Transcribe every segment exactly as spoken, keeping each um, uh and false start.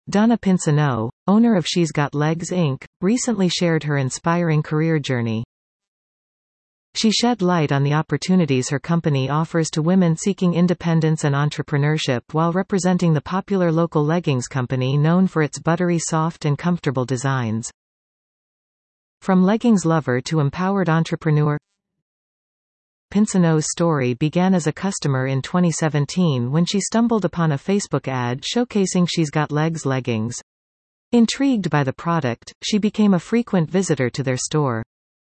Donna Pinsonneau, owner of She's Got Legs Incorporated, recently shared her inspiring career journey. She shed light on the opportunities her company offers to women seeking independence and entrepreneurship while representing the popular local leggings company known for its buttery soft and comfortable designs. From leggings lover to empowered entrepreneur, Pinsonneau's story began as a customer in twenty seventeen when she stumbled upon a Facebook ad showcasing She's Got Legs leggings. Intrigued by the product, she became a frequent visitor to their store.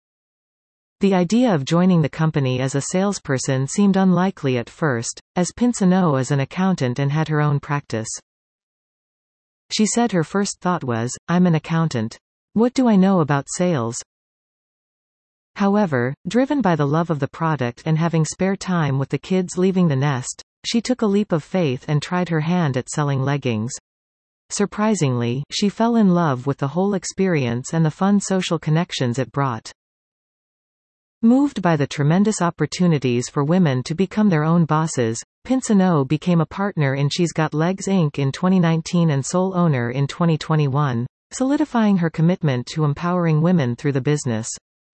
The idea of joining the company as a salesperson seemed unlikely at first, as Pinsonneau is an accountant and had her own practice. She said her first thought was, "I'm an accountant. What do I know about sales?" However, driven by the love of the product and having spare time with the kids leaving the nest, she took a leap of faith and tried her hand at selling leggings. Surprisingly, she fell in love with the whole experience and the fun social connections it brought. Moved by the tremendous opportunities for women to become their own bosses, Pinsonneau became a partner in She's Got Legs Incorporated in twenty nineteen and sole owner in twenty twenty-one, solidifying her commitment to empowering women through the business.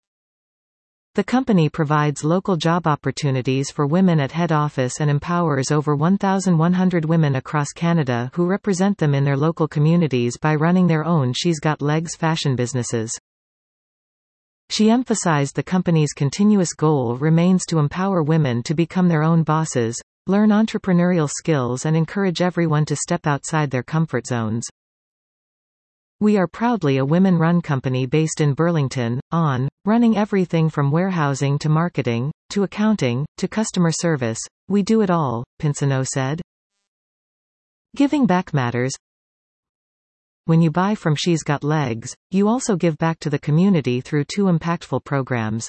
The company provides local job opportunities for women at head office and empowers over one thousand one hundred women across Canada who represent them in their local communities by running their own She's Got Legs fashion businesses. She emphasized the company's continuous goal remains to empower women to become their own bosses, learn entrepreneurial skills and encourage everyone to step outside their comfort zones. "We are proudly a women-run company based in Burlington, Ontario, running everything from warehousing to marketing, to accounting, to customer service. We do it all," Pinsonneau said. Giving back matters. When you buy from She's Got Legs, you also give back to the community through two impactful programs.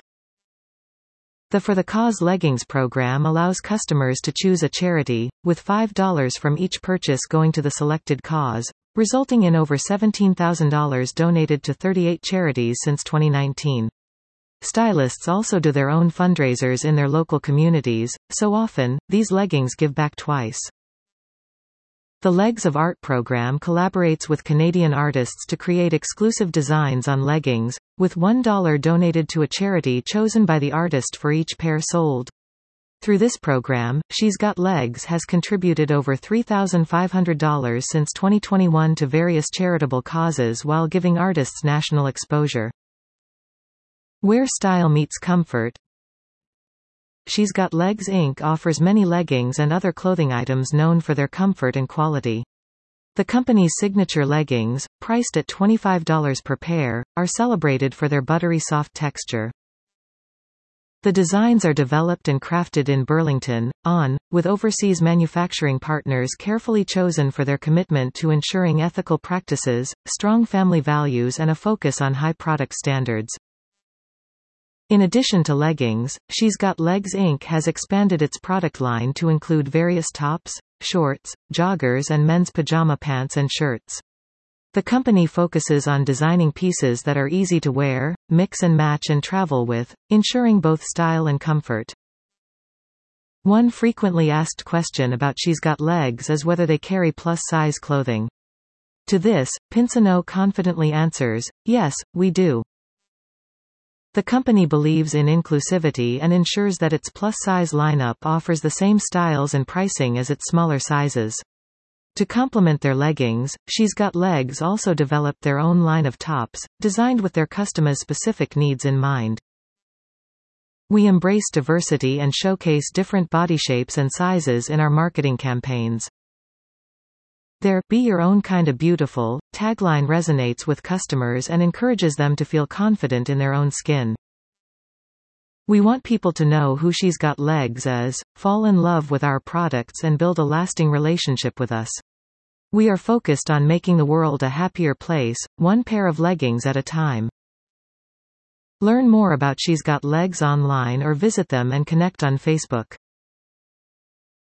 The For the Cause Leggings program allows customers to choose a charity, with five dollars from each purchase going to the selected cause, resulting in over seventeen thousand dollars donated to thirty-eight charities since twenty nineteen. Stylists also do their own fundraisers in their local communities, so often, these leggings give back twice. The Legs of Art program collaborates with Canadian artists to create exclusive designs on leggings, with one dollar donated to a charity chosen by the artist for each pair sold. Through this program, She's Got Legs has contributed over three thousand five hundred dollars since twenty twenty-one to various charitable causes while giving artists national exposure. Where style meets comfort, She's Got Legs Incorporated offers many leggings and other clothing items known for their comfort and quality. The company's signature leggings, priced at twenty-five dollars per pair, are celebrated for their buttery soft texture. The designs are developed and crafted in Burlington, Ontario, with overseas manufacturing partners carefully chosen for their commitment to ensuring ethical practices, strong family values and a focus on high product standards. In addition to leggings, She's Got Legs Incorporated has expanded its product line to include various tops, shorts, joggers and men's pajama pants and shirts. The company focuses on designing pieces that are easy to wear, mix and match and travel with, ensuring both style and comfort. One frequently asked question about She's Got Legs is whether they carry plus-size clothing. To this, Pinsonneau confidently answers, "Yes, we do." The company believes in inclusivity and ensures that its plus-size lineup offers the same styles and pricing as its smaller sizes. To complement their leggings, She's Got Legs also developed their own line of tops, designed with their customers' specific needs in mind. We embrace diversity and showcase different body shapes and sizes in our marketing campaigns. Their "Be Your Own Kinda Beautiful" tagline resonates with customers and encourages them to feel confident in their own skin. We want people to know who She's Got Legs is, fall in love with our products and build a lasting relationship with us. We are focused on making the world a happier place, one pair of leggings at a time. Learn more about She's Got Legs online or visit them and connect on Facebook.